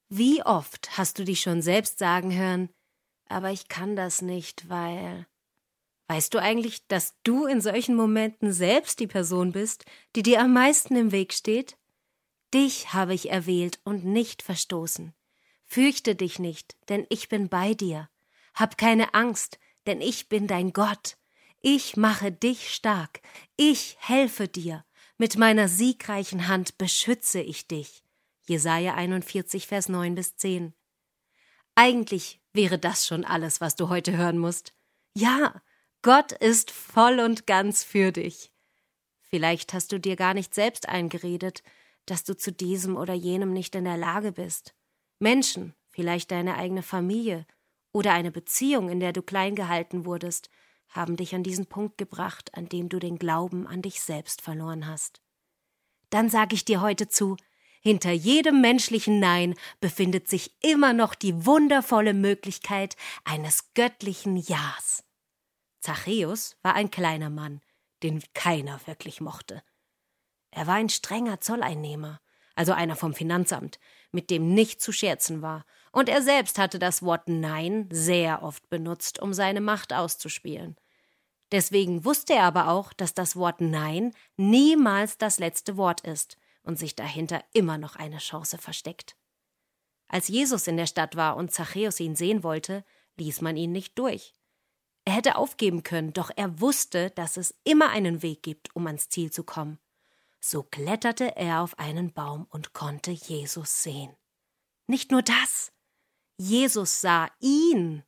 Wie oft hast du dich schon selbst sagen hören, aber ich kann das nicht, weil... Weißt du eigentlich, dass du in solchen Momenten selbst die Person bist, die dir am meisten im Weg steht? Dich habe ich erwählt und nicht verstoßen. Fürchte dich nicht, denn ich bin bei dir. Hab keine Angst, denn ich bin dein Gott. Ich mache dich stark. Ich helfe dir. Mit meiner siegreichen Hand beschütze ich dich. Jesaja 41, Vers 9-10. Eigentlich wäre das schon alles, was du heute hören musst. Ja, Gott ist voll und ganz für dich. Vielleicht hast du dir gar nicht selbst eingeredet, dass du zu diesem oder jenem nicht in der Lage bist. Menschen, vielleicht deine eigene Familie oder eine Beziehung, in der du klein gehalten wurdest, haben dich an diesen Punkt gebracht, an dem du den Glauben an dich selbst verloren hast. Dann sage ich dir heute zu, hinter jedem menschlichen Nein befindet sich immer noch die wundervolle Möglichkeit eines göttlichen Ja's. Zachäus war ein kleiner Mann, den keiner wirklich mochte. Er war ein strenger Zolleinnehmer, also einer vom Finanzamt, mit dem nicht zu scherzen war, und er selbst hatte das Wort Nein sehr oft benutzt, um seine Macht auszuspielen. Deswegen wusste er aber auch, dass das Wort Nein niemals das letzte Wort ist und sich dahinter immer noch eine Chance versteckt. Als Jesus in der Stadt war und Zachäus ihn sehen wollte, ließ man ihn nicht durch. Er hätte aufgeben können, doch er wusste, dass es immer einen Weg gibt, um ans Ziel zu kommen. So kletterte er auf einen Baum und konnte Jesus sehen. Nicht nur das, Jesus sah ihn.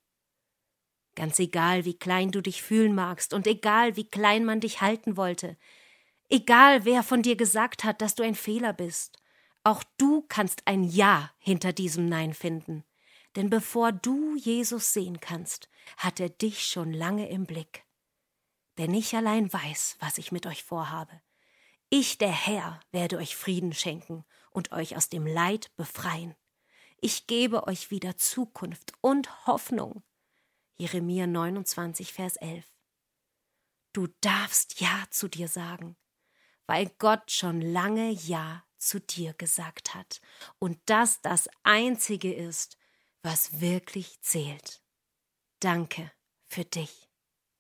Ganz egal, wie klein du dich fühlen magst und egal, wie klein man dich halten wollte, egal, wer von dir gesagt hat, dass du ein Fehler bist, auch du kannst ein Ja hinter diesem Nein finden. Denn bevor du Jesus sehen kannst, hat er dich schon lange im Blick. Denn ich allein weiß, was ich mit euch vorhabe. Ich, der Herr, werde euch Frieden schenken und euch aus dem Leid befreien. Ich gebe euch wieder Zukunft und Hoffnung. Jeremia 29, Vers 11. Du darfst Ja zu dir sagen, weil Gott schon lange Ja zu dir gesagt hat und das Einzige ist, was wirklich zählt. Danke für dich.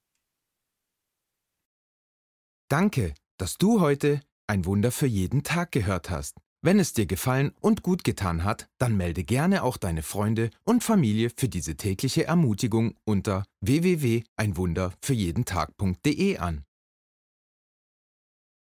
Danke, dass du heute ein Wunder für jeden Tag gehört hast. Wenn es dir gefallen und gut getan hat, dann melde gerne auch deine Freunde und Familie für diese tägliche Ermutigung unter www.einwunderfürjedentag.de an.